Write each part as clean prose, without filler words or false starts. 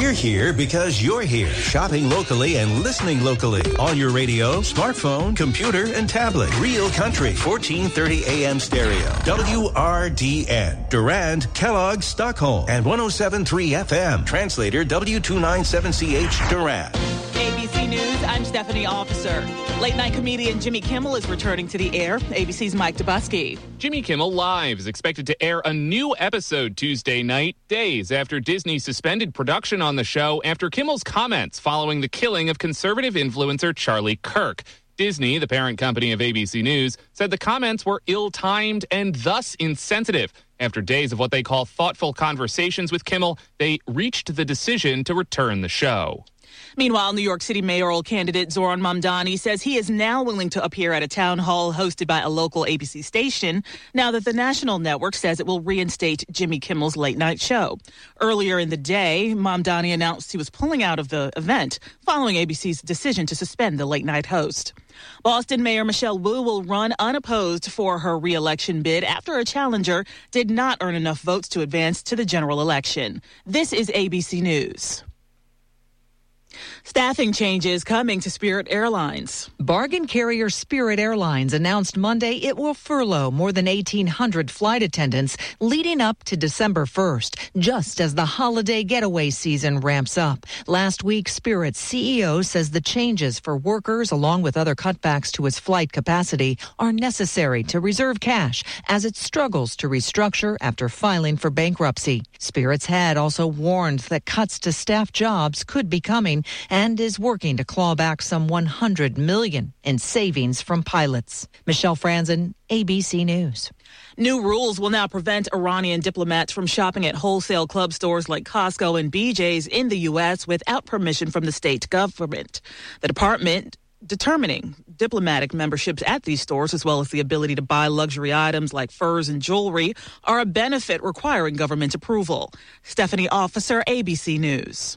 We're here because you're here. Shopping locally and listening locally. On your radio, smartphone, computer, and tablet. Real Country, 1430 AM stereo. WRDN. Durand, Kellogg, Stockholm. And 107.3 FM. Translator W297CH, Durand. ABC News, I'm Stephanie Officer. Late-night comedian Jimmy Kimmel is returning to the air. ABC's Mike Dubusky. Jimmy Kimmel Live is expected to air a new episode Tuesday night, days after Disney suspended production on the show after Kimmel's comments following the killing of conservative influencer Charlie Kirk. Disney, the parent company of ABC News, said the comments were ill-timed and thus insensitive. After days of what they call thoughtful conversations with Kimmel, they reached the decision to return the show. Meanwhile, New York City mayoral candidate Zohran Mamdani says he is now willing to appear at a town hall hosted by a local ABC station now that the national network says it will reinstate Jimmy Kimmel's late-night show. Earlier in the day, Mamdani announced he was pulling out of the event following ABC's decision to suspend the late-night host. Boston Mayor Michelle Wu will run unopposed for her re-election bid after a challenger did not earn enough votes to advance to the general election. This is ABC News. Staffing changes coming to Spirit Airlines. Bargain carrier Spirit Airlines announced Monday it will furlough more than 1,800 flight attendants leading up to December 1st, just as the holiday getaway season ramps up. Last week, Spirit's CEO says the changes for workers, along with other cutbacks to its flight capacity, are necessary to reserve cash as it struggles to restructure after filing for bankruptcy. Spirit's head also warned that cuts to staff jobs could be coming and is working to claw back some $100 million in savings from pilots. Michelle Franzen, ABC News. New rules will now prevent Iranian diplomats from shopping at wholesale club stores like Costco and BJ's in the U.S. without permission from the state government. The department determining diplomatic memberships at these stores, as well as the ability to buy luxury items like furs and jewelry, are a benefit requiring government approval. Stephanie Officer, ABC News.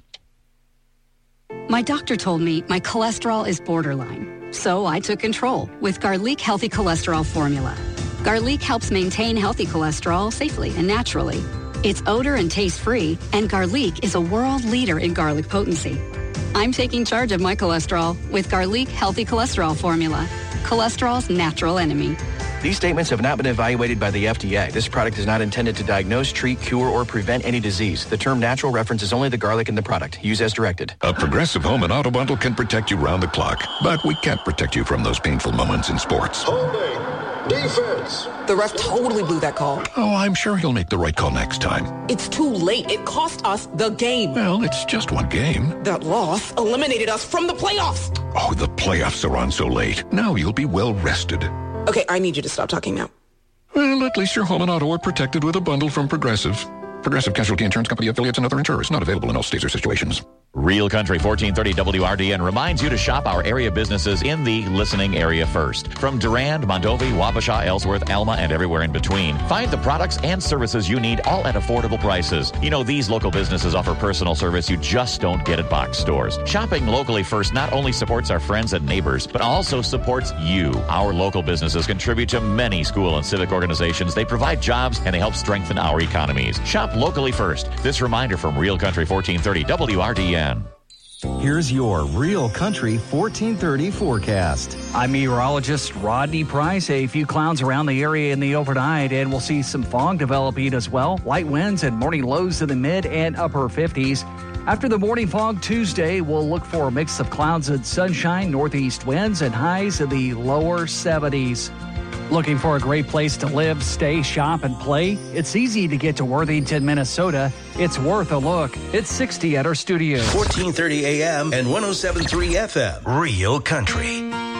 My doctor told me my cholesterol is borderline, so I took control with Garlic Healthy Cholesterol Formula. Garlic helps maintain healthy cholesterol safely and naturally. It's odor and taste-free, and Garlic is a world leader in garlic potency. I'm taking charge of my cholesterol with Garlic Healthy Cholesterol Formula, cholesterol's natural enemy. These statements have not been evaluated by the FDA. This product is not intended to diagnose, treat, cure, or prevent any disease. The term natural references only the garlic in the product. Use as directed. A Progressive Home and Auto Bundle can protect you round the clock, but we can't protect you from those painful moments in sports. Holding. Defense. The ref totally blew that call. Oh, I'm sure he'll make the right call next time. It's too late. It cost us the game. Well, it's just one game. That loss eliminated us from the playoffs. Oh, the playoffs are on so late. Now you'll be well rested. Okay, I need you to stop talking now. Well, at least your home and auto are protected with a bundle from Progressive. Progressive Casualty Insurance Company affiliates and other insurers. Not available in all states or situations. Real Country 1430 WRDN reminds you to shop our area businesses in the listening area first. From Durand, Mondovi, Wabasha, Ellsworth, Alma, and everywhere in between. Find the products and services you need, all at affordable prices. You know, these local businesses offer personal service you just don't get at box stores. Shopping locally first not only supports our friends and neighbors, but also supports you. Our local businesses contribute to many school and civic organizations. They provide jobs and they help strengthen our economies. Shop locally first. This reminder from Real Country 1430 WRDN. Here's your Real Country 1430 forecast. I'm meteorologist Rodney Price. A few clouds around the area in the overnight, and we'll see some fog developing as well. Light winds and morning lows in the mid and upper 50s. After the morning fog Tuesday, we'll look for a mix of clouds and sunshine, northeast winds, and highs in the lower 70s. Looking for a great place to live, stay, shop, and play? It's easy to get to Worthington, Minnesota. It's worth a look. It's 60 at our studios. 1430 AM and 107.3 FM. Real Country.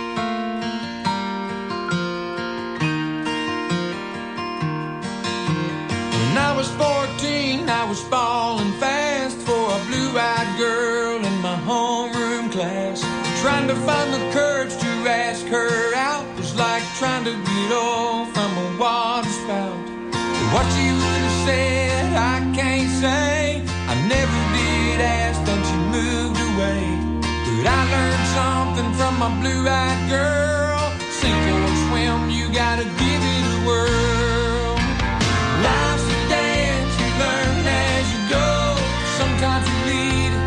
When I was 14, I was falling fast for a blue-eyed girl in my homeroom class. Trying to find the courage to ask her out was like trying to get off from a water spout. What you would have said, I can't say. I never did ask, then she moved away. But I learned something from my blue-eyed girl. Sink or swim, you gotta give it a whirl. Life's a dance, you learn as you go. Sometimes you lead,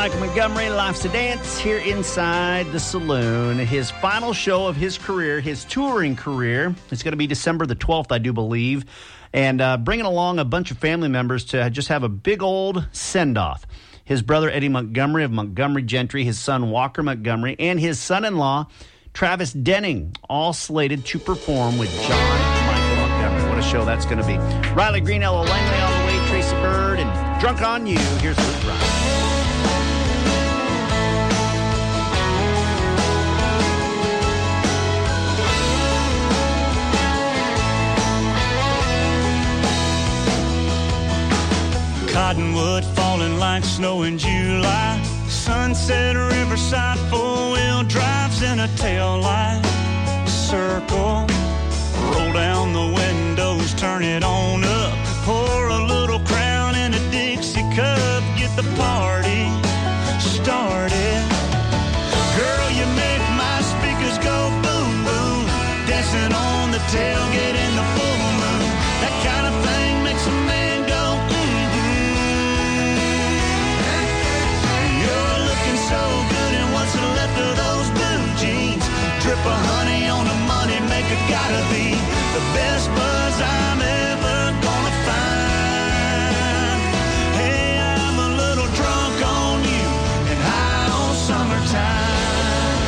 Michael Montgomery, Life's a Dance, here inside the saloon. His final show of his career, his touring career, is going to be December the 12th, I do believe, and bringing along a bunch of family members to just have a big old send-off. His brother, Eddie Montgomery of Montgomery Gentry, his son, Walker Montgomery, and his son-in-law, Travis Denning, all slated to perform with John Michael Montgomery. What a show that's going to be. Riley Green, Ella Langley all the way, Tracy Bird, and Drunk on You. Here's Luke Riley. Cottonwood falling like snow in July. Sunset Riverside, four-wheel drives in a tail light. Circle, roll down the windows, turn it on up. Pour a little Crown in a Dixie cup. Get the party started. Girl, you make my speakers go boom, boom. Dancing on the tailgate in the full moon. That kind of thing makes a man go so good, and what's left of those blue jeans? Drip of honey on the money maker, gotta be the best buzz I'm ever gonna find. Hey, I'm a little drunk on you and high on summertime.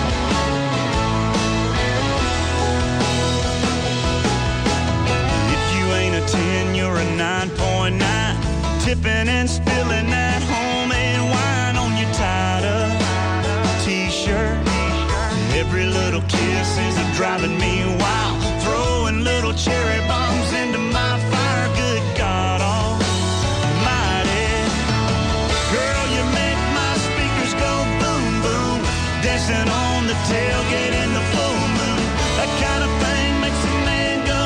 If you ain't a 10, you're a 9.9. Tipping and spilling that homemade wine on your tied-up T-shirt. Every little kiss is driving me wild. Throwing little cherry bombs into my fire. Good God almighty. Girl, you make my speakers go boom, boom. Dancing on the tailgate in the full moon. That kind of thing makes a man go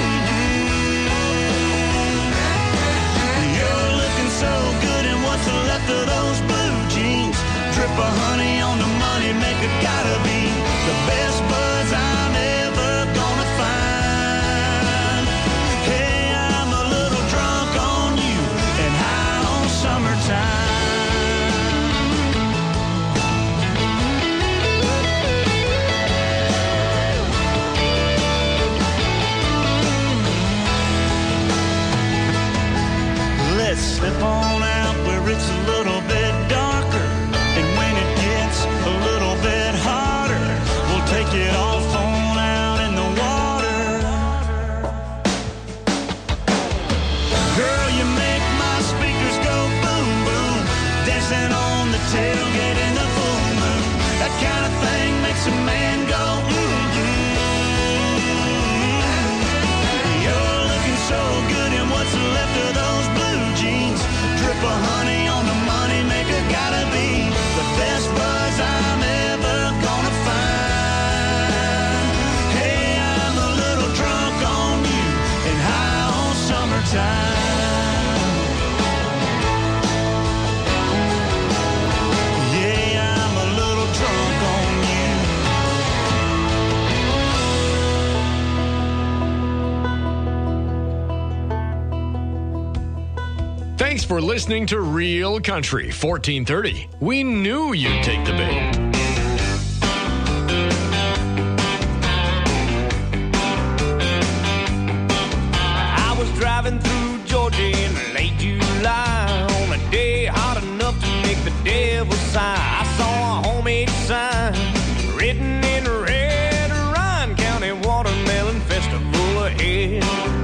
You're looking so good, and what's left of those blue jeans? Drip of honey on the money maker, gotta be the best buzz I'm ever gonna find. Hey, I'm a little drunk on you and high on summertime. Let's slip on out where it's a little bit darker, and when it gets a little bit hotter, we'll take it off on out in the water. Girl, you make my speakers go boom, boom. Dancing on the tailgate in the full moon. That kind of thing makes a man go You're looking so good, and what's left of those blue jeans? Drip of honey on the money maker, gotta be the best buzz I'm ever gonna find. Hey, I'm a little drunk on you and high on summertime. Yeah, I'm a little drunk on you. Thanks for listening to Real Country 1430. We knew you'd take the bait. I was driving through Georgia in late July on a day hot enough to make the devil sigh. I saw a homemade sign written in red, Ryan County Watermelon Festival ahead.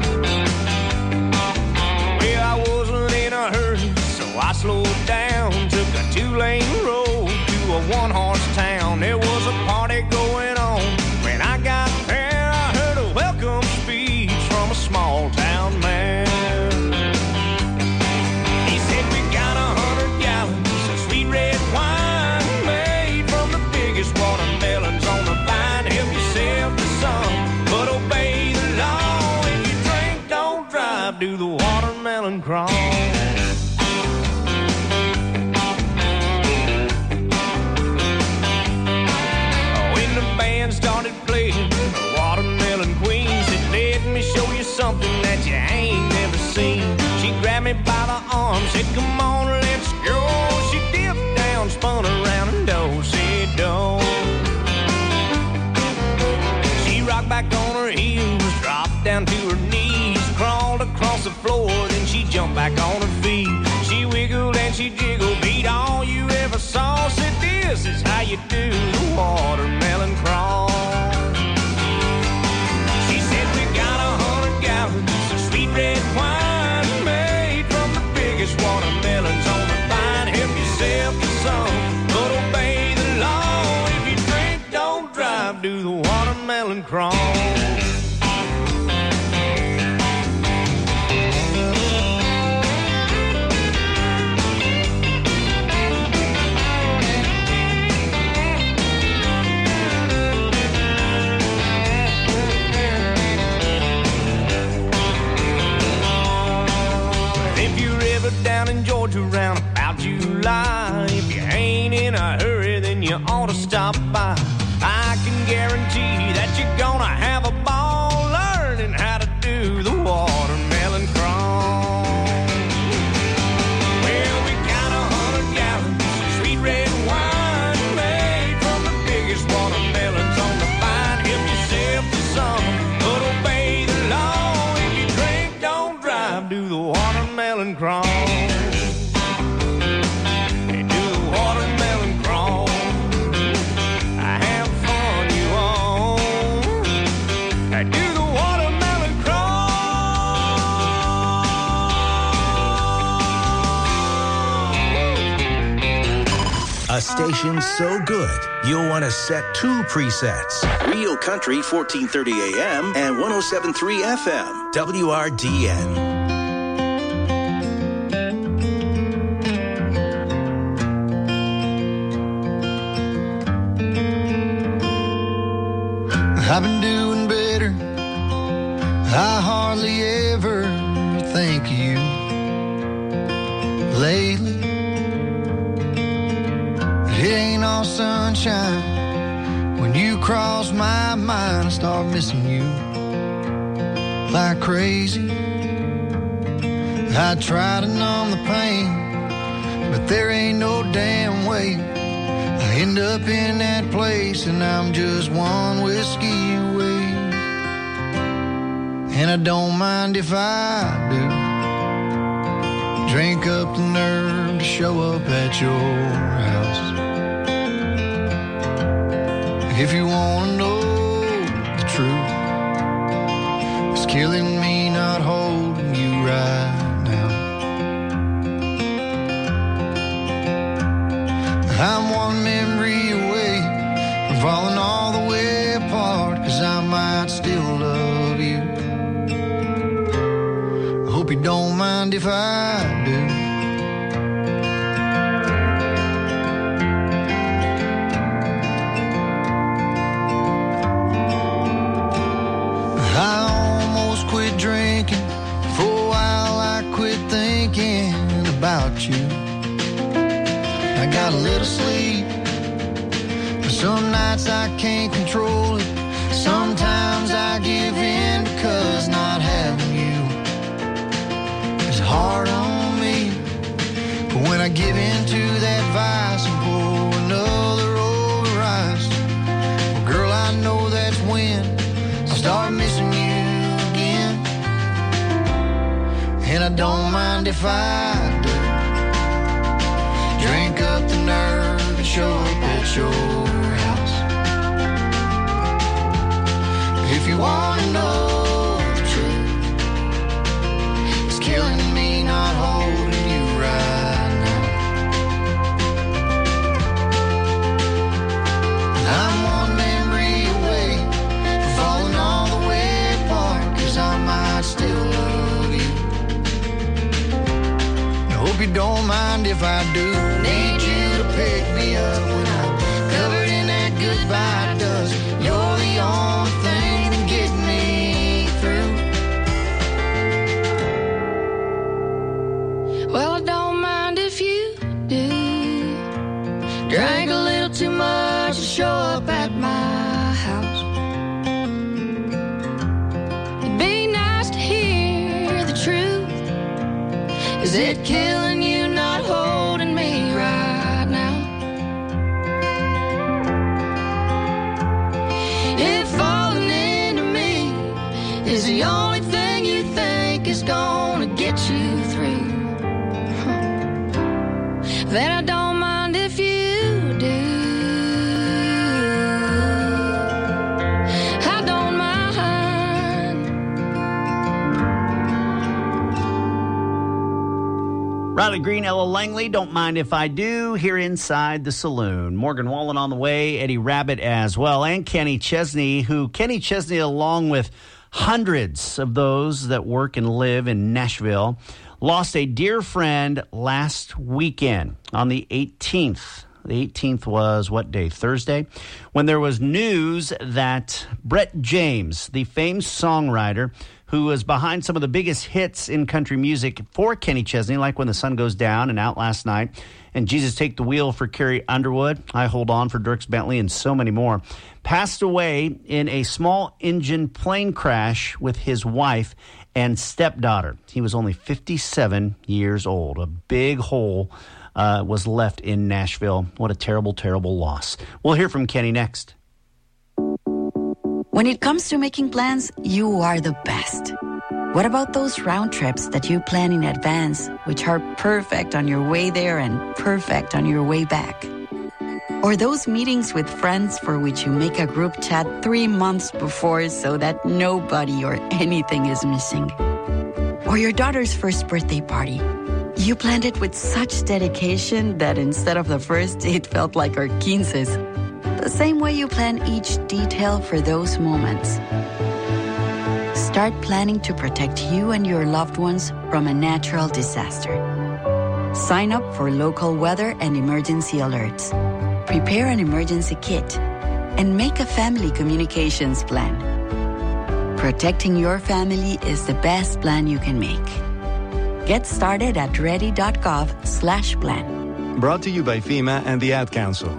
Well, I wasn't in a hurry, so I slowed down, took a 2-lane road to a one-horse town. There was a party going on. When I got there, I heard a welcome speech from a small-town man. He said, we got 100 gallons of sweet red wine made from the biggest watermelons on the vine. Help yourself to some, but obey the law. If you drink, don't drive, do the watermelon crawl. When the band started playing the Watermelon Queen, said, let me show you something that you ain't never seen. She grabbed me by the arm, said, come on, let's go. She dipped down back on her heels, dropped down to her knees, crawled across the floor, then she jumped back on her feet. She wiggled and she jiggled, beat all you ever saw. Said this is how you do the watermelon crawl. She said we got 100 gallons of sweet red wine made from the biggest watermelons on the vine. Help yourself to some, but obey the law. If you drink, don't drive, do the watermelon crawl. Down in Georgia around about July, if you ain't in a hurry, then you ought to stop by. I can guarantee that you're gonna have a ball learning how to do the watermelon crawl. Well, we got 100 gallons of sweet red wine made from the biggest watermelons on the vine. Help yourself to some, but obey the law. If you drink, don't drive, do the watermelon crawl. A station so good, you'll want to set 2 presets. Real Country 1430 AM and 107.3 FM, WRDN. I've been doing better. I hardly ever think of you lately. It ain't all sunshine. When you cross my mind, I start missing you like crazy. I try to numb the pain, but there ain't no damn way. I end up in that place and I'm just one whiskey away. And I don't mind if I do. Drink up the nerve to show up at your house. If you want to know the truth, it's killing me not holding you right now. I'm one memory away from falling all the way apart, 'cause I might still love you. I hope you don't mind if I do. I almost quit drinking. For a while I quit thinking about you. I got a little sleep, but some nights I can't control it. Sometimes I give in because not having you is hard on me. But when I give into that vice and pour another over ice, well, girl, I know that's when I start missing you again. And I don't mind if I do. Drink up the nerve and show up at your house. If you want to know the truth, it's killing me not holding you right now. I'm one memory away from falling all the way apart, 'cause I might still love you. I hope you don't mind if I do. Need you to pick me up when I'm covered in that goodbye dust. You're the only thing that gets me through. Well, I don't mind if you do. Drank a little too much to show up at my house. It'd be nice to hear the truth. Is it killing you not holding me right now? If falling into the only thing you think is gonna get you through, then I don't mind if you do. I don't mind. Riley Green, Ella Langley, Don't Mind If I Do, here inside the saloon. Morgan Wallen on the way, Eddie Rabbitt as well, and Kenny Chesney, along with hundreds of those that work and live in Nashville, lost a dear friend last weekend on the 18th. The 18th was what day? Thursday? When there was news that Brett James, the famed songwriter who was behind some of the biggest hits in country music for Kenny Chesney, like When the Sun Goes Down and Out Last Night, and Jesus Take the Wheel for Carrie Underwood, I Hold On for Dierks Bentley, and so many more, passed away in a small engine plane crash with his wife and stepdaughter. He was only 57 years old. A big hole was left in Nashville. What a terrible, terrible loss. We'll hear from Kenny next. When it comes to making plans, you are the best. What about those round trips that you plan in advance, which are perfect on your way there and perfect on your way back? Or those meetings with friends for which you make a group chat 3 months before so that nobody or anything is missing? Or your daughter's first birthday party. You planned it with such dedication that instead of the first, it felt like our 15s. The same way you plan each detail for those moments. Start planning to protect you and your loved ones from a natural disaster. Sign up for local weather and emergency alerts. Prepare an emergency kit and make a family communications plan. Protecting your family is the best plan you can make. Get started at ready.gov/plan. Brought to you by FEMA and the Ad Council.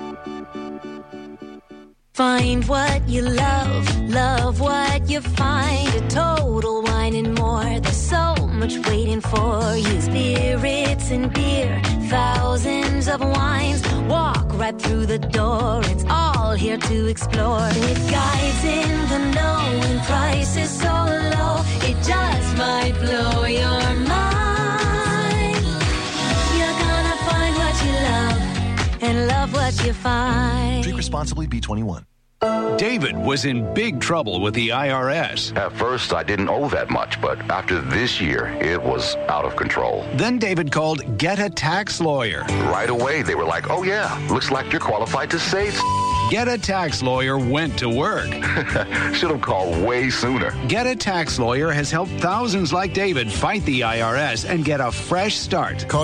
Find what you love, love what you find. A Total Wine and More. There's so much waiting for you. Spirits and beer, thousands of wines. Walk right through the door. It's all here to explore. With guides in the know and prices so low, it just might blow your mind. You're gonna find what you love and love what you find. Drink responsibly, B21. David was in big trouble with the IRS. At first, I didn't owe that much, but after this year, it was out of control. Then David called Get a Tax Lawyer. Right away, they were like, oh yeah, looks like you're qualified to save. Get a Tax Lawyer went to work. Should have called way sooner. Get a Tax Lawyer has helped thousands like David fight the IRS and get a fresh start. Call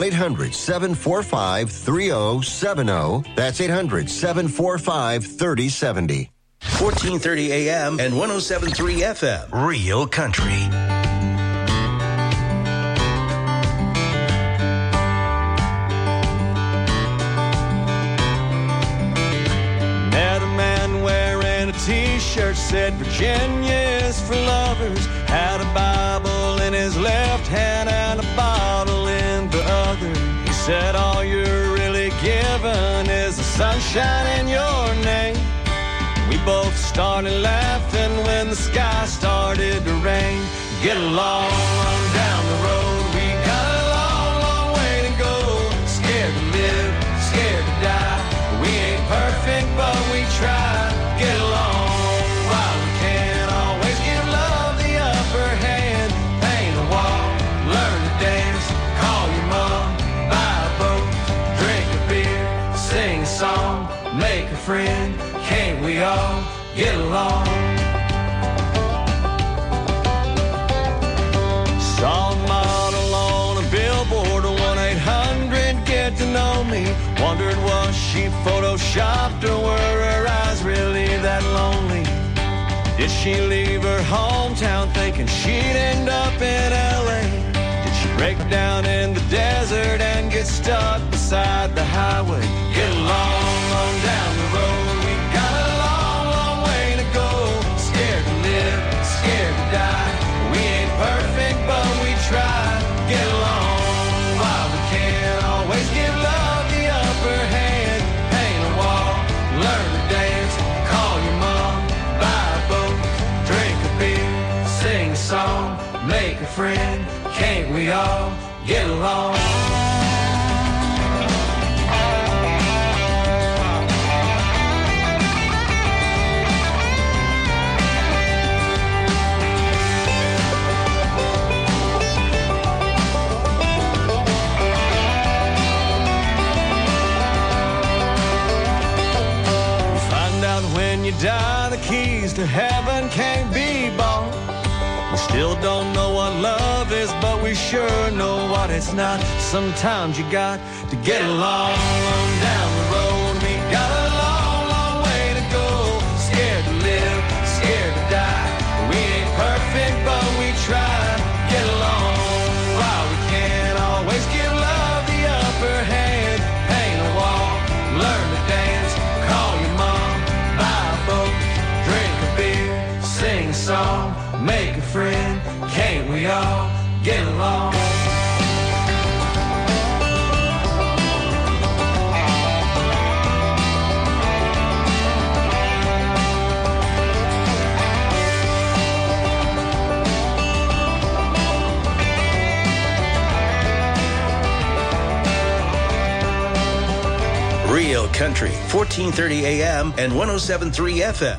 800-745-3070. That's 800-745-3070. 1430 AM and 107.3 FM. Real Country. Met a man wearing a t-shirt said Virginia is for lovers. Had a Bible in his left hand and a bottle in the other. He said all you're really given is the sunshine in your name. We both started laughing when the sky started to rain. Get along on down the road. We got a long, long way to go. Scared to live, scared to die. We ain't perfect, but we try. Get along while we can. Always give love the upper hand. Paint a wall, learn to dance. Call your mom, buy a boat, drink a beer, sing a song, make a friend. Can't we all get along? Saw a model on a billboard, 1-800-GET-TO-KNOW me. Wondered was she photoshopped or were her eyes really that lonely? Did she leave her hometown thinking she'd end up in LA? Did she break down in the desert and get stuck beside the highway? Get along on down the road. Scared to die. We ain't perfect, but we try. Get along while we can. Always give love the upper hand. Paint a wall, learn to dance. Call your mom, buy a boat, drink a beer, sing a friend. Can't we all get along? When you die, the keys to heaven can't be bought. We still don't know what love is, but we sure know what it's not. Sometimes you got to get along down the road. We got a long, long way to go. Scared to live, scared to die. We ain't perfect, but we try. Get along while we can. Always give love the upper hand. Paint a wall, learn to dance, call your mom. Drink a beer, sing a song, make a friend. Can't we all get along? Real Country, 1430 AM and 107.3 FM.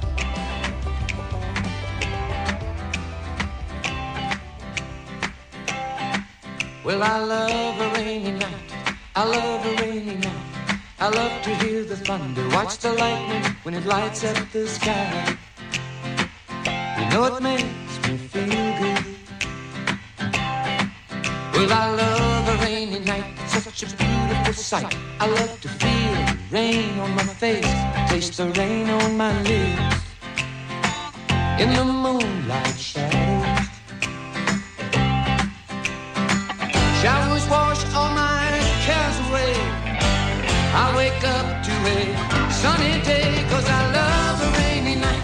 Well, I love a rainy night. I love a rainy night. I love to hear the thunder, watch the lightning when it lights up the sky. You know it makes me feel good. Well, I love a rainy night. Such a beautiful sight. I love to feel the rain on my face, taste the rain on my lips. In the moonlight shadows, showers wash all my cares away. I wake up to a sunny day, 'cause I love a rainy night.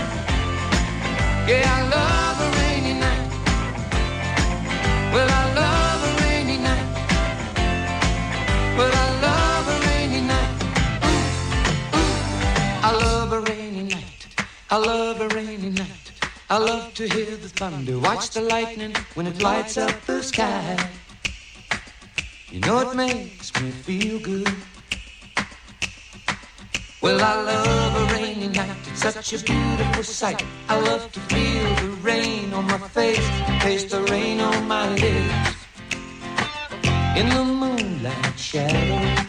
Yeah, I love a rainy night. Well, I love a rainy night. Well, I love a rainy night. Ooh, ooh. I love a rainy night. I love a rainy night. I love to hear the thunder, watch the lightning when it lights up the sky. You know it makes me feel good. Well, I love a rainy night. It's such a beautiful sight. I love to feel the rain on my face, taste the rain on my lips. In the moonlight shadows,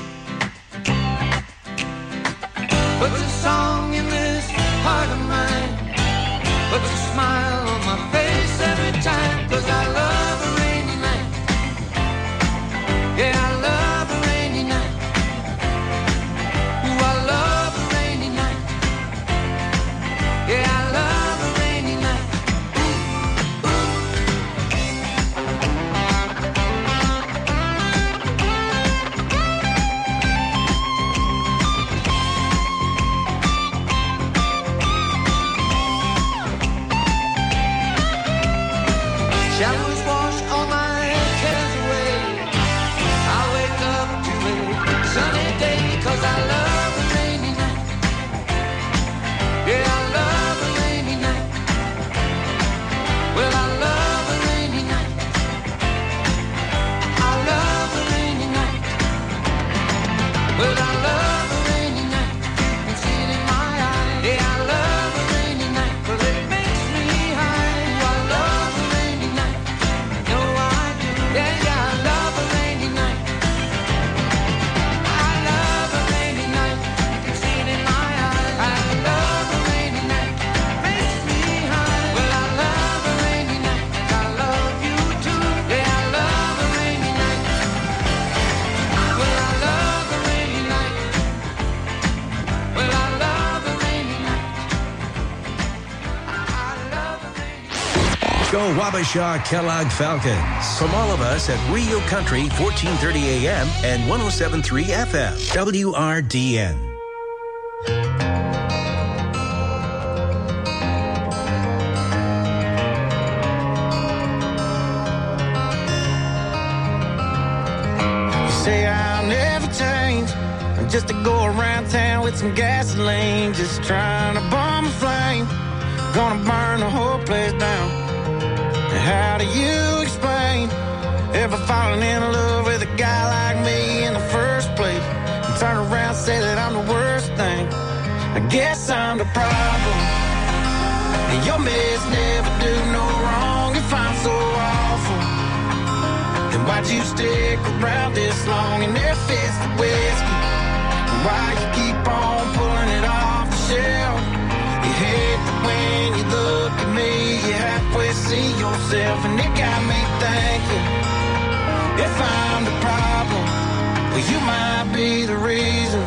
puts a song in this heart of mine, puts a smile on my face every time. 'Cause I love a rainy night. Yeah, I love a rainy night. Ooh, I love a rainy night. Yeah, I love a rainy night. Ooh, ooh. Showers wash all my cares away. I wake up to a sunny day, 'cause I love a rainy night. Yeah, I love a rainy night. Well, I love a rainy night. I love a rainy night. Well, I love a rainy night. You can see it in my eyes. Yeah, I love a rainy night, 'cause it makes me high. Ooh, I love a rainy night. No, I do. Yeah, yeah, I love a rainy night. I love a rainy night. You can see it in my eyes. I love a rainy night. Makes me high. Well, I love a rainy night. I love you too. Yeah, I love a rainy night. Well, I love a rainy night. Well, I love a rainy night. I love a rainy night. Go Wabasha Kellogg Falcons. From all of us at Rio Country, 1430 AM and 107.3 FM. WRDN. You say I'll never change. I'm just to go around town with some gasoline, just trying to bomb a flame. Gonna burn the whole place down. And how do you explain ever falling in love with a guy like me in the first place? And turn around and say that I'm the worst thing. I guess I'm the problem. And your mess never do no wrong if I'm so awful. Then why'd you stick around this long and if it's the whiskey? And why you keep on pulling it off the shelf? You hate that when you look at me, you halfway see yourself. And it got me thinking, if I'm the problem, well, you might be the reason.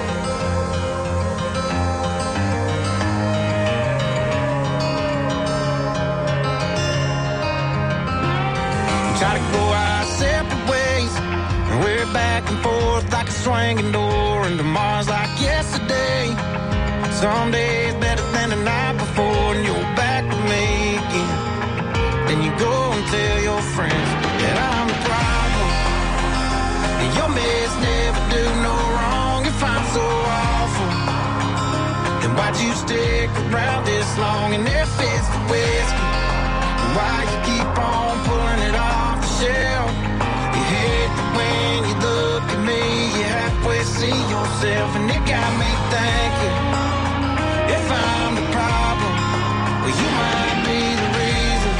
Try to go our separate ways, and we're back and forth like a swinging door, and tomorrow's like yesterday. Some days better than the night before, and you're back with me again. Then you go and tell your friends that I'm the problem, and your mess never do no wrong if I'm so awful. Then why'd you stick around this long, and if it's the whiskey, why you keep on pulling it off the shelf? You hate that when you look at me, you halfway see yourself. And it got me thinking, if I'm the problem, well, you might be the reason.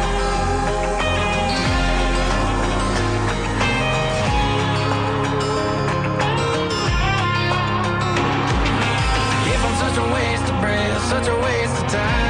If I'm such a waste of breath, such a waste of time,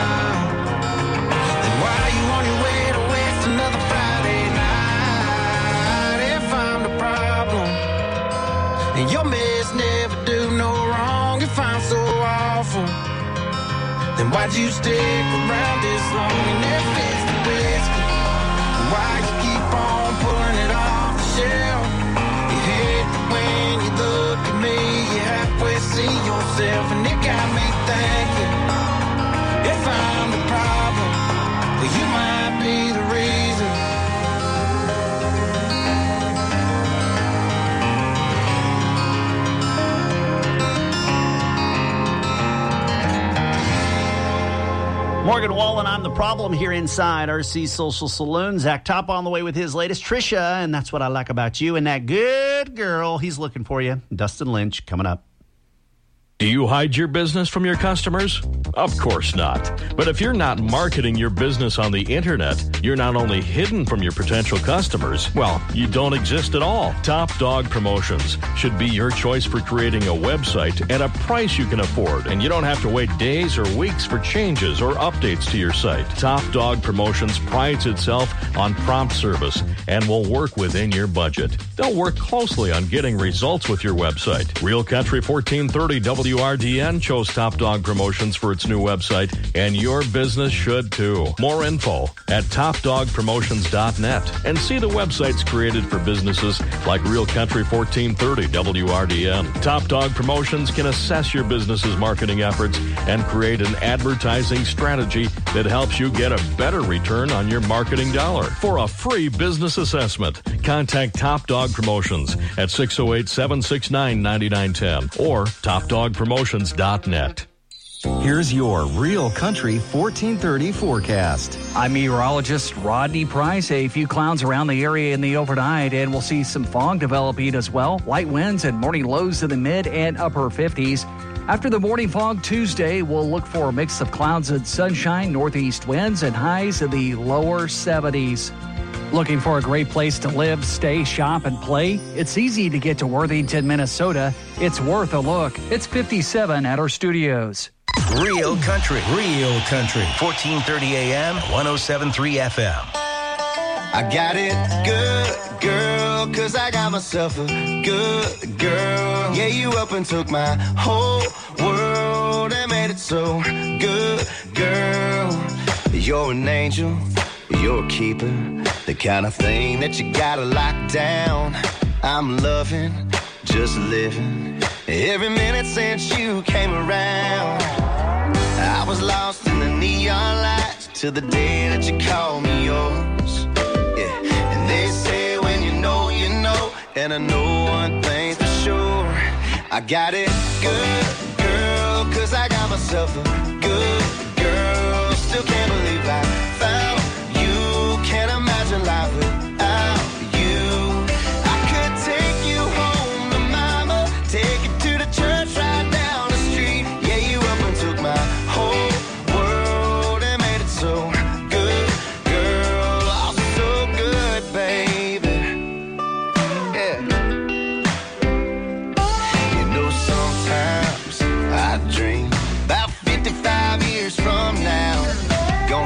and your mess never do no wrong if I'm so awful. Then why'd you stick around this long? And if it's the whiskey, why you keep on pulling it off the shelf? You hate that when you look at me, you halfway see yourself. And it got me thinking, if I'm the problem, well, you might be the reason. Morgan Wallen, I'm the problem here inside RC Social Saloon. Zach Top on the way with his latest. Trisha, and that's what I like about you. And that good girl, he's looking for you. Dustin Lynch coming up. Do you hide your business from your customers? Of course not. But if you're not marketing your business on the internet, you're not only hidden from your potential customers, well, you don't exist at all. Top Dog Promotions should be your choice for creating a website at a price you can afford, and you don't have to wait days or weeks for changes or updates to your site. Top Dog Promotions prides itself on prompt service and will work within your budget. They'll work closely on getting results with your website. Real Country 1430 WRDN chose Top Dog Promotions for its new website, and your business should too. More info at topdogpromotions.net, and see the websites created for businesses like Real Country 1430 WRDN. Top Dog Promotions can assess your business's marketing efforts and create an advertising strategy that helps you get a better return on your marketing dollar. For a free business assessment, contact Top Dog Promotions at 608-769-9910 or topdogpromotions.net. Here's your Real Country 1430 forecast. I'm meteorologist Rodney Price. A few clouds around the area in the overnight, and we'll see some fog developing as well. Light winds and morning lows in the mid and upper 50s. After the morning fog Tuesday, we'll look for a mix of clouds and sunshine, northeast winds, and highs in the lower 70s. Looking for a great place to live, stay, shop, and play? It's easy to get to Worthington, Minnesota. It's worth a look. It's 57 at our studios. Real Country, 1430 AM, 107.3 FM. I got it good, girl, 'cause I got myself a good girl. Yeah, you up and took my whole world and made it so good, girl. You're an angel, you're a keeper, the kind of thing that you gotta lock down. I'm loving, just living, every minute since you came around. I was lost in the neon lights till the day that you called me yours. Yeah, and they say when you know, you know, and I know one thing's for sure. I got it good, girl, 'cause I got myself a good girl. Still can't believe I found you.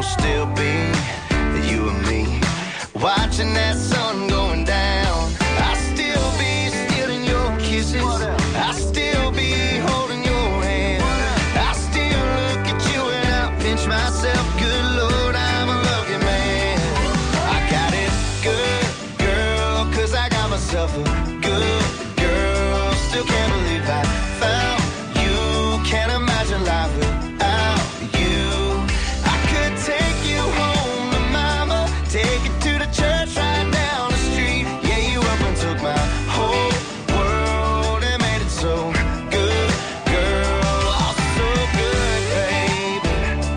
still be you and me, watching that sun going down. I'll still be stealing your kisses. I'll still be holding your hand. I'll still look at you and I'll pinch myself. Good Lord, I'm a lucky man. I got it good, girl, 'cause I got myself a good girl. Still can't believe I found you. Can't imagine life without you. I could take you home to mama, take you to the church right down the street. Yeah, you up and took my whole world and made it so good, girl. Oh, so good, baby.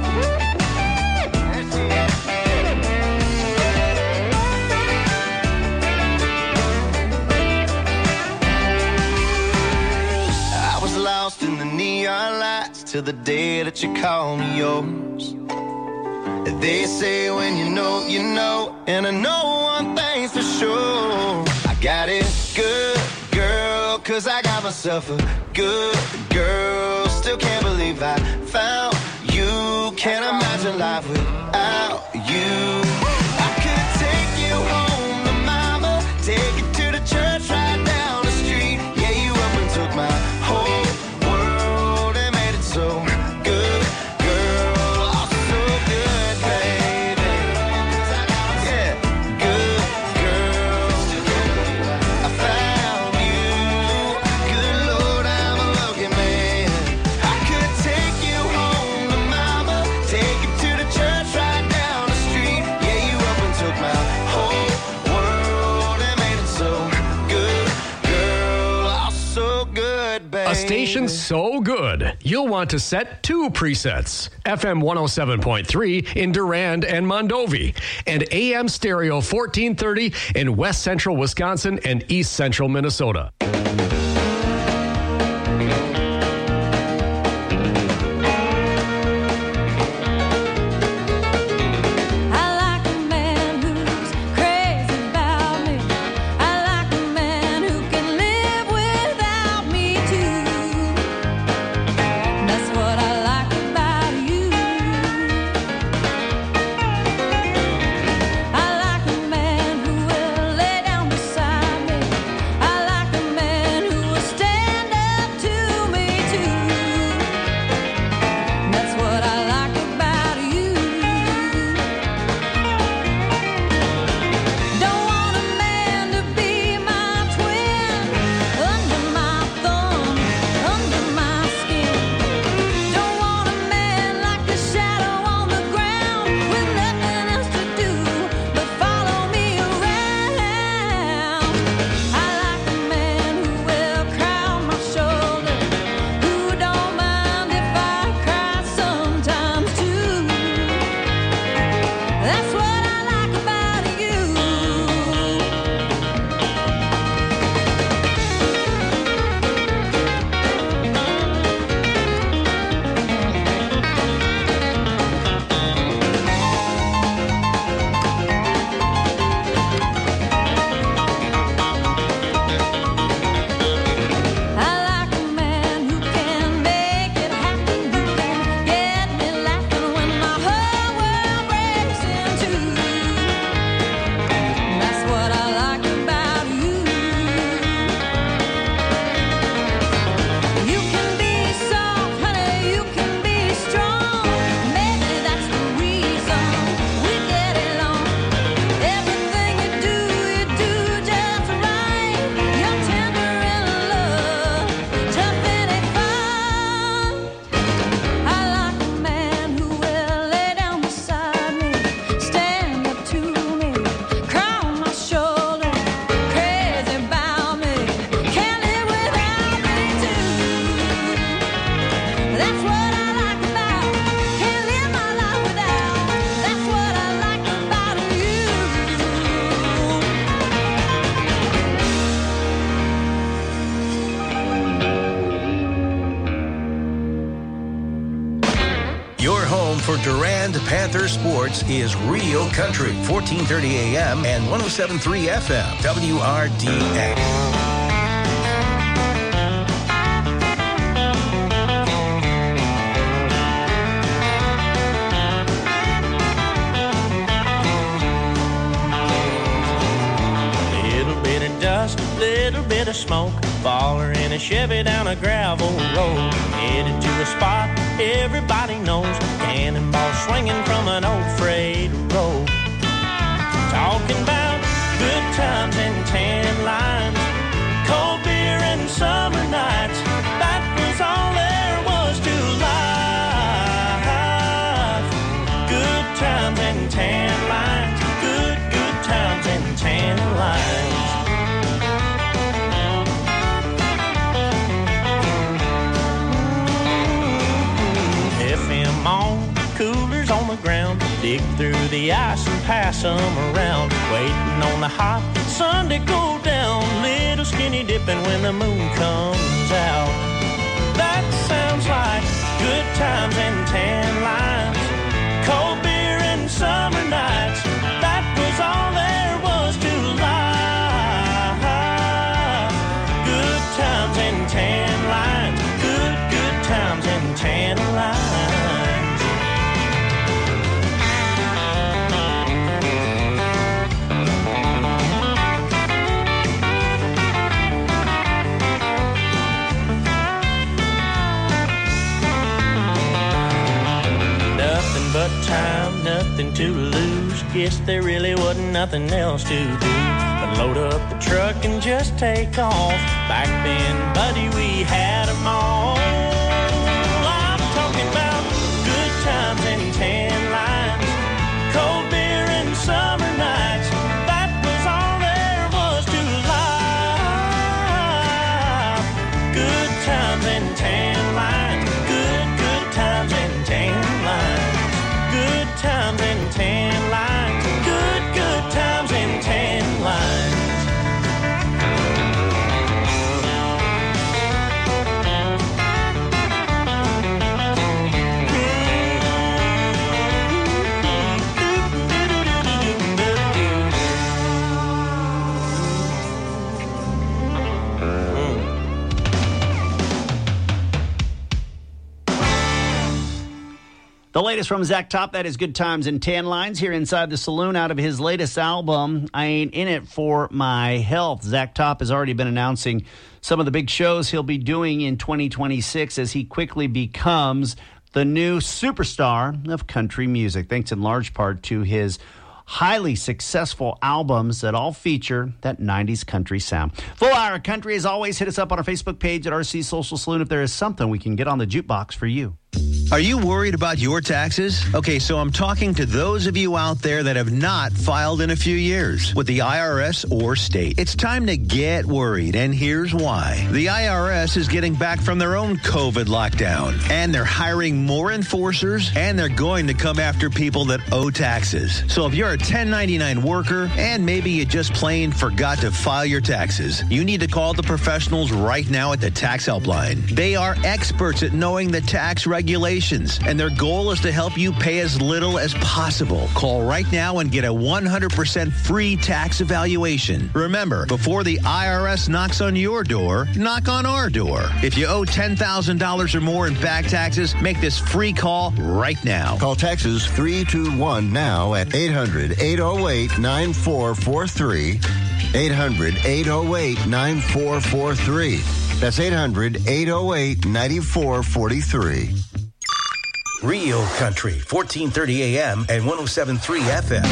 I was lost in the neon lights till the day that you called me yours. They say when you know, you know. And I know one thing's for sure. I got it good, girl, 'cause I got myself a good girl. Still can't believe I found you. Can't imagine life without you. I could take you home to mama, take you to the church right down the street. Yeah, you up and took my whole world and made it so good, girl. Oh, so good, baby. Yeah, good girl. I found you. Good Lord, I'm a lucky man. I could take you home to mama, take you to the church right down the street. Yeah, you up and took my whole world and made it so good, girl. Oh, so good, baby. A station so good, you'll want to set 2 presets. FM 107.3 in Durand and Mondovi, and AM stereo 1430 in West Central Wisconsin and East Central Minnesota. I like a man who's crazy about me. I like a man who can live without me too. That's what I like about you. I like a man who will lay down beside me. I like a man who will stand up to me too. That's what I like about you. Don't want a man to be my twin, under my thumb, under my skin. Don't want a man like a shadow on the ground with nothing else to do but follow me around. I like a man who will cry on my shoulder, who don't mind if I cry sometimes too. That's what I like about you. I like a man who can make it happen, who can get me laughing when my whole world breaks in two. That's what I like about you. You can be soft, honey, you can be strong. Maybe that's the reason we get along. Everything you do just right. You're tender in love, tough in a fight. I like a man who will lay down beside me, stand up to me, cry on my shoulder, crazy about me, can't live without me too. That's what I like about, can't live my life without. That's what I like about you. Your home for Durand Panther sports is Real Country, 1430 AM and 107.3 FM, WRDX. bit of smoke. Baller in a Chevy down a gravel road. Headed to a spot everybody knows. Cannonball swinging from an old freight road. Talking about good times and tan lines. Cold beer and summer nights. That was all there was to life. Good times and tan lines. Good times and tan lines. FM on, coolers on the ground. Dig through the ice and pass them around. Waiting on the hot sun to go down. Little skinny dipping when the moon comes out. That sounds like good times and tan lines. Cold beer and summer nights. That was all there was to life. Good times and tan lines. Good times and tan lines. But time, nothing to lose. Guess there really wasn't nothing else to do but load up the truck and just take off. Back then, buddy, we had them all. I'm talking about good times and tan lines. Cold beer and summer nights. That was all there was to life. Good times and tan lines. Good times and tan lines. Good times and tan lines. Good times and tan lines. The latest from Zach Top, that is Good Times and Tan Lines, here inside the saloon out of his latest album, I Ain't In It For My Health. Zach Top has already been announcing some of the big shows he'll be doing in 2026 as he quickly becomes the new superstar of country music, thanks in large part to his highly successful albums that all feature that 90s country sound. Full Hour Country, as always, hit us up on our Facebook page at RC Social Saloon if there is something we can get on the jukebox for you. Are you worried about your taxes? Okay, so I'm talking to those of you out there that have not filed in a few years with the IRS or state. It's time to get worried, and here's why. The IRS is getting back from their own COVID lockdown, and they're hiring more enforcers, and they're going to come after people that owe taxes. So if you're a 1099 worker, and maybe you just plain forgot to file your taxes, you need to call the professionals right now at the Tax Helpline. They are experts at knowing the tax regulations, and their goal is to help you pay as little as possible. Call right now and get a 100% free tax evaluation. Remember, before the IRS knocks on your door, knock on our door. If you owe $10,000 or more in back taxes, make this free call right now. Call Texas 321 now at 800-808-9443. 800-808-9443. That's 800-808-9443. Real Country, 1430 AM and 107.3 FM.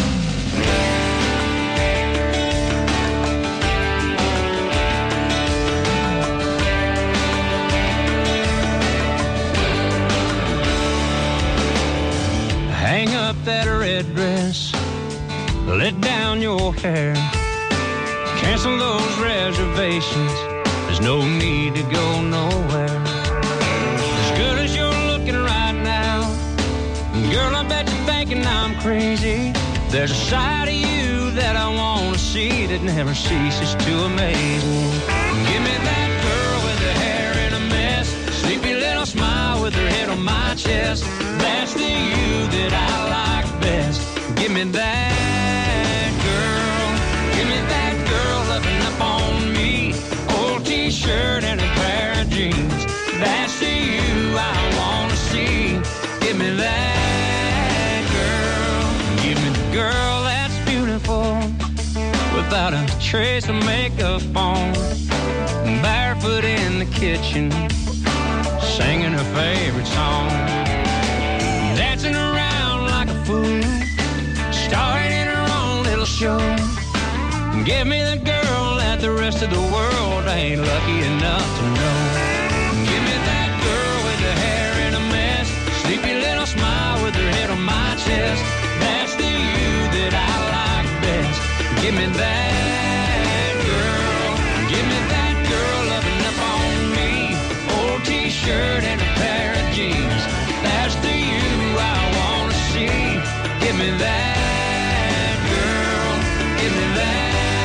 Hang up that red dress, let down your hair, cancel those reservations, there's no need to go nowhere. As good as you're looking right now, girl, I bet you're thinking I'm crazy. There's a side of you that I want to see that never ceases to amaze me. Give me that girl with her hair in a mess, sleepy little smile with her head on my chest. That's the you that I like best. Give me that girl. Give me that girl loving up on me. Old t-shirt and a pair of jeans. That's the you I want to see. Give me that girl. Give me the girl that's beautiful without a trace of makeup on. barefoot in the kitchen, singing her favorite song, dancing around like a fool, starring in her own little show. Give me the girl that the rest of the world ain't lucky enough to know. Give me that girl with the hair in a mess, sleepy little smile with her head on my chest. That's the you that I like best. Give me that girl. Give me that girl loving up on me. Old t-shirt and a pair of jeans. That's the you I want to see. Give me that girl. Give me that.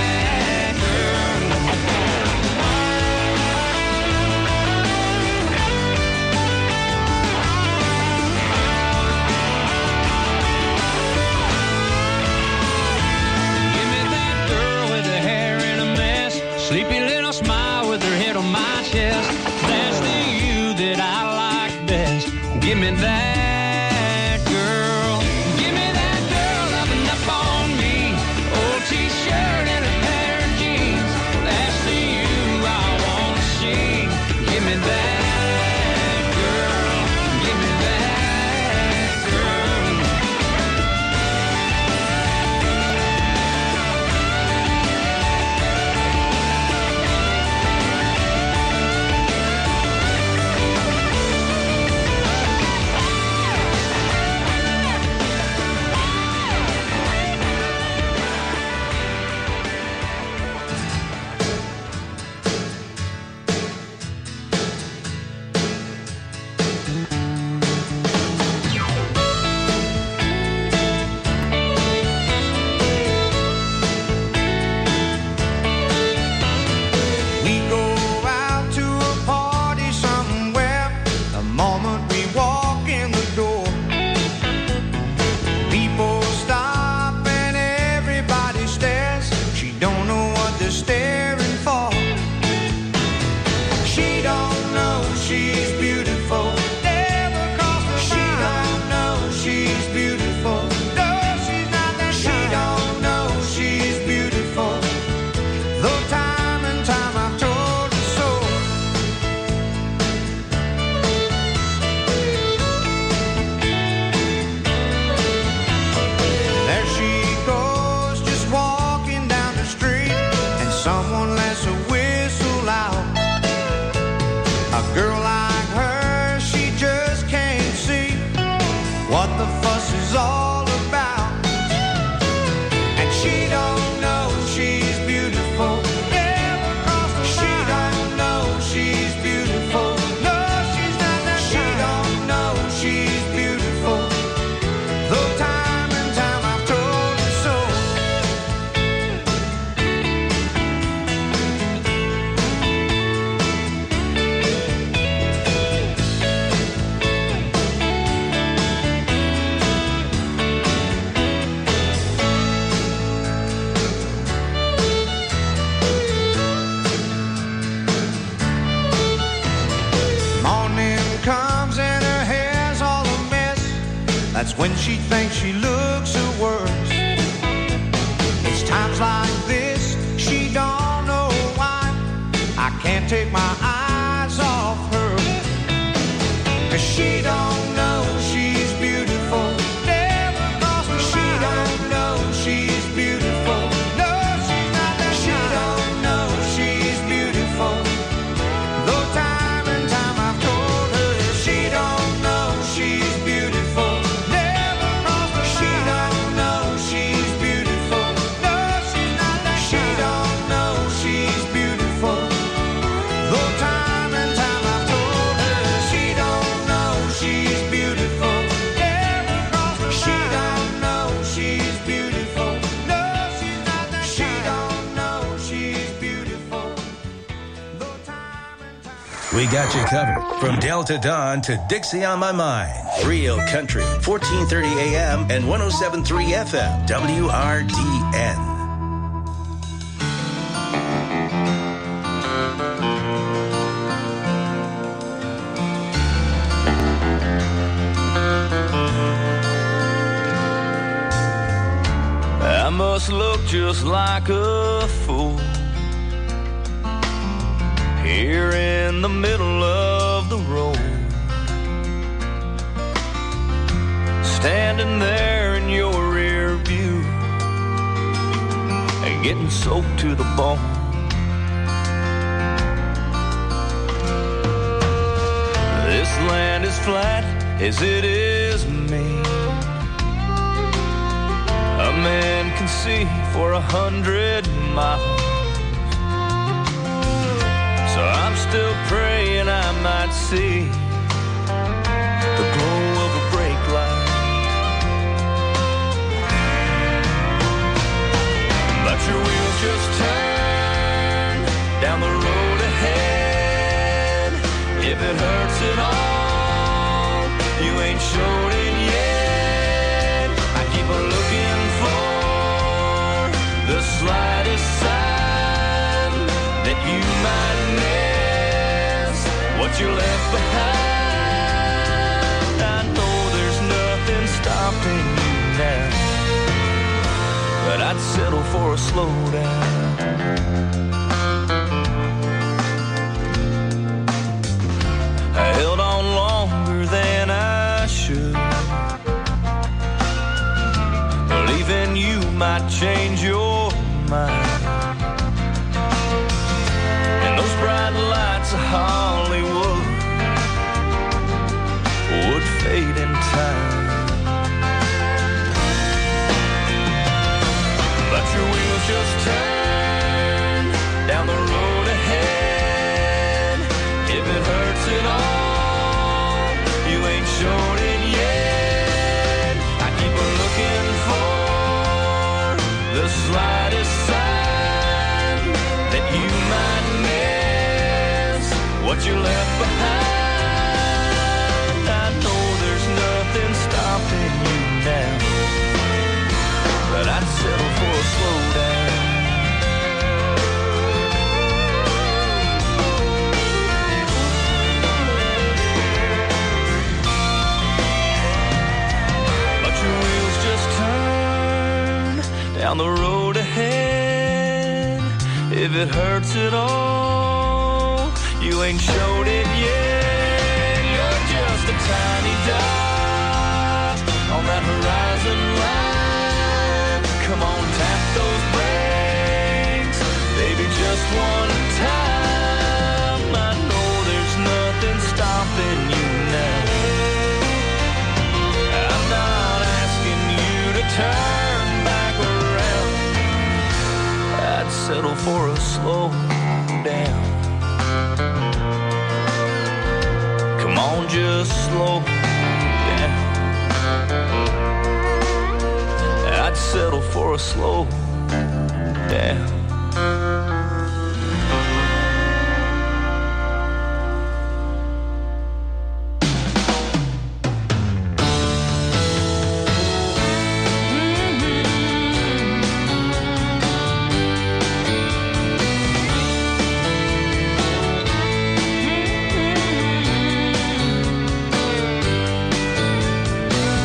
Sleepy little smile with her head on my chest. That's the you that I like best. Give me that girl. Give me that girl loving up on me. Old t-shirt and a pair of jeans. That's the you I want to see. Give me that girl. Give me that girl. That's when she thinks she looks her worst. It's times like this, she don't know why I can't take my eyes off her. 'Cause she don't know she's beautiful. Never crossed her mind. She don't know she's beautiful. No, she's not that she don't know she's beautiful. Though time and time I've told her she don't know she's beautiful. Never crossed her mind. She don't know she's beautiful. No, she's not that she don't know she's beautiful. Though time and time I've told her she don't know she's beautiful. Never crossed her mind. She don't know she's beautiful. No, she's not that she don't know she's beautiful. We got you covered from Delta Dawn to Dixie on My Mind. Real Country, 1430 AM and 107.3 FM, WRDN. I must look just like a fool here in the middle of the road, standing there in your rear view and getting soaked to the bone. This land is flat as it is mean. A man can see for 100 miles. So I'm still praying I might see the glow of a brake light. But your wheels just turn down the road ahead. If it hurts at all, you ain't showed it yet. I keep looking for the slightest sign that you might miss what you left behind. I know there's nothing stopping you now, but I'd settle for a slow down. I held on longer than I should, believing you might change your mind. And those bright lights of Hollywood would fade in time. But your wheels just turn down the road ahead. If it hurts at all, you ain't shown it yet. I keep looking for the slightest sign that you might miss what you left behind. I know there's nothing stopping you now, but I'd settle for a slow down. Down the road ahead. If it hurts at all, you ain't showed it yet. You're just a tiny dot on that horizon line. Come on, tap those brakes, baby, just one time. I know there's nothing stopping you now. I'm not asking you to turn back around. I'd settle for a slow down. Come on, just slow down. I'd settle for a slow down.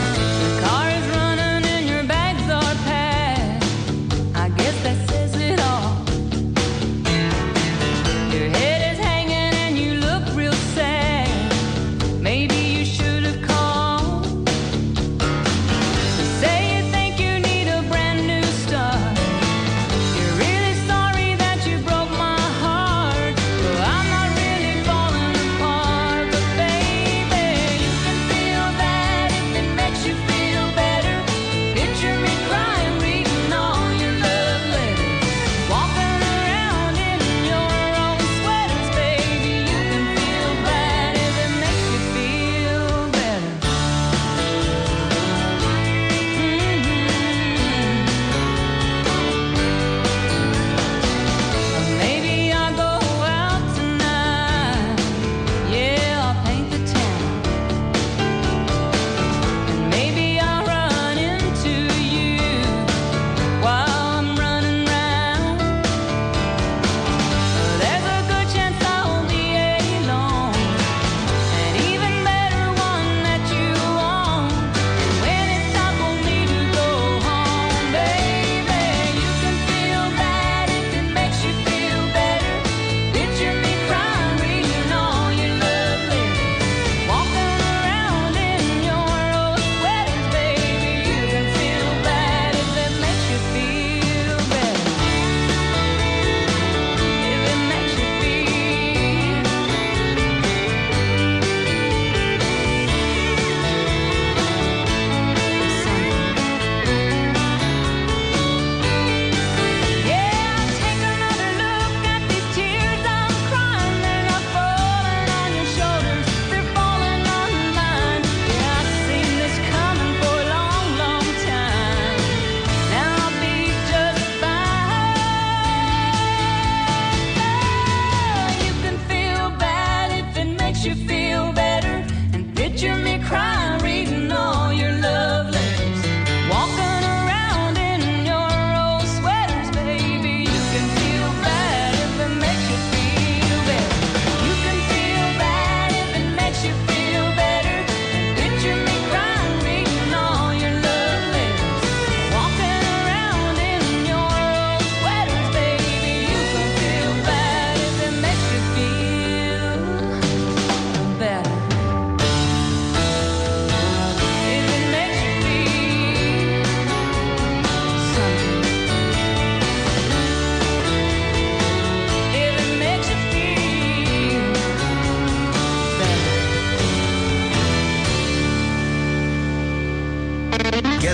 Car is running and your bags are packed. I guess that says it all.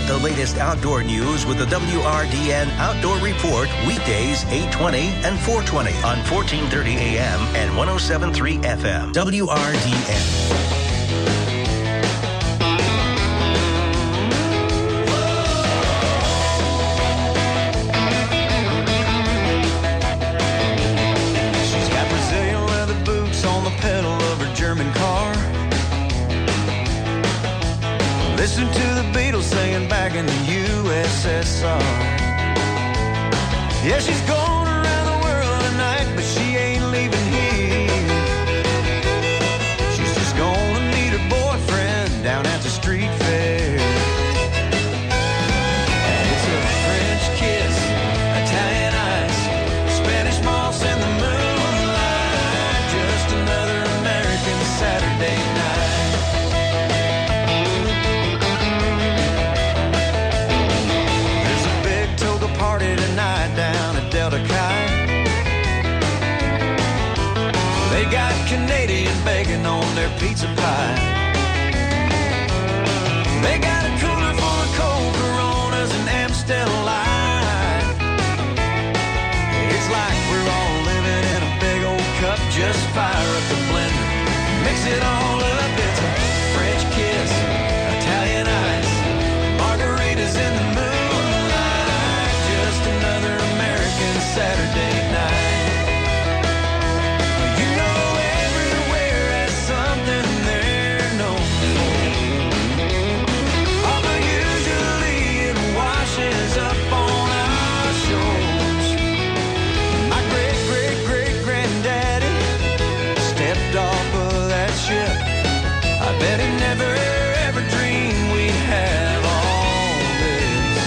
Get the latest outdoor news with the WRDN Outdoor Report weekdays 8:20 and 4:20 on 1430 AM and 107.3 FM. WRDN. Listen to the Beatles singing back in the USSR. Yeah, she's going around the world tonight, but she ain't leaving here. She's just gonna meet her boyfriend down at the street fair. And it's a French kiss, Italian ice, Spanish moss and the moonlight. Just another American Saturday night. Party tonight down at Delta Chi. They got Canadian bacon on their pizza pie. They got a cooler full of cold Coronas and Amstel Light. It's like we're all living in a big old cup. Just fire up the blender, mix it all up. It's a French kiss, Italian ice, margaritas in the moon. Another American Saturday night. You know everywhere has something they're known for. Although usually it washes up on our shores. My great-great-great-granddaddy stepped off of that ship. I bet he never ever dreamed we'd have all this.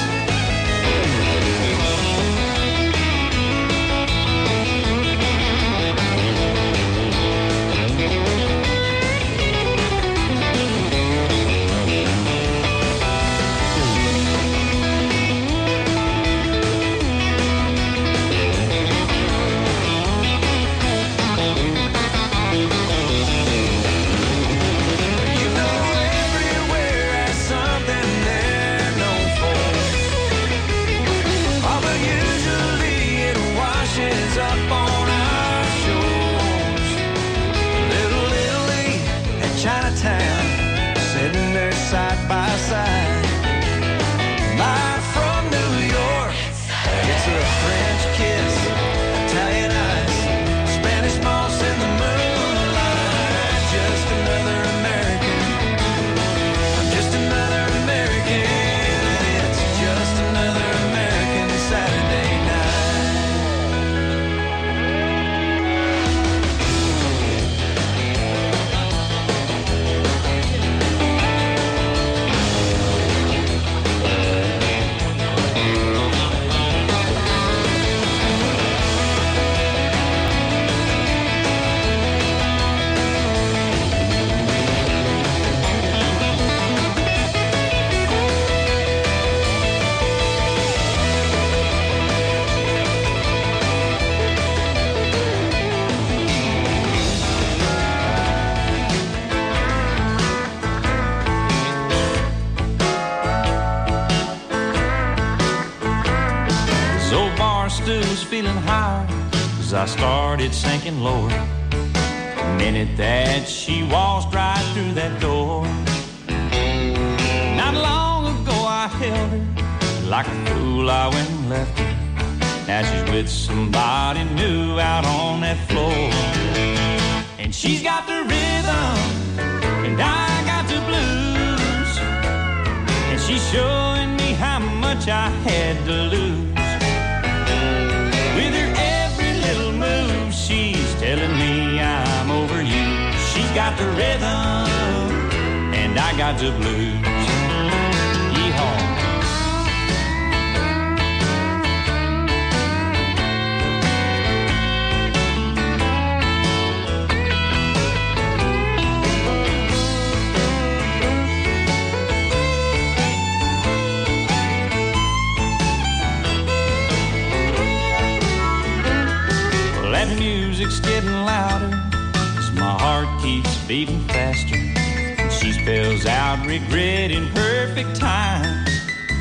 Up on our shores. Little Italy and Chinatown, sitting there side by side. Live from New York, it's a French kiss, Italian ice, Spanish moss in the moonlight. Just another American. I'm just another American. It's just another American Saturday night. Stew's feeling high as I started sinking lower. The minute that she waltzed right through that door. Not long ago I held her. Like a fool I went and left her. Now she's with somebody new out on that floor. And she's got the rhythm and I got the blues. And she's showing me how much I had to lose. With her every little move, she's telling me I'm over you. She's got the rhythm, and I got the blues. Yeehaw. Music's getting louder as my heart keeps beating faster. And she spells out regret in perfect time.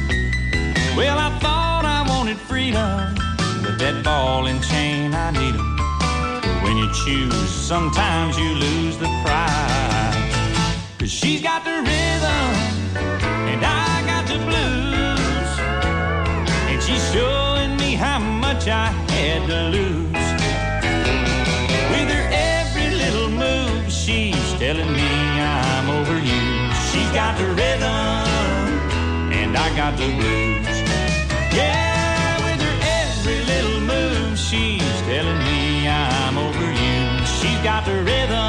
freedom. With that ball and chain, I need 'em. But when you choose, sometimes you lose the prize. 'Cause she's got the rhythm, and I got the blues. And she's showing me how much I had to lose. With her every little move, she's telling me I'm over you. She's got the rhythm, and I got the blues. Yeah, with her every little move, she's telling me I'm over you. She's got the rhythm,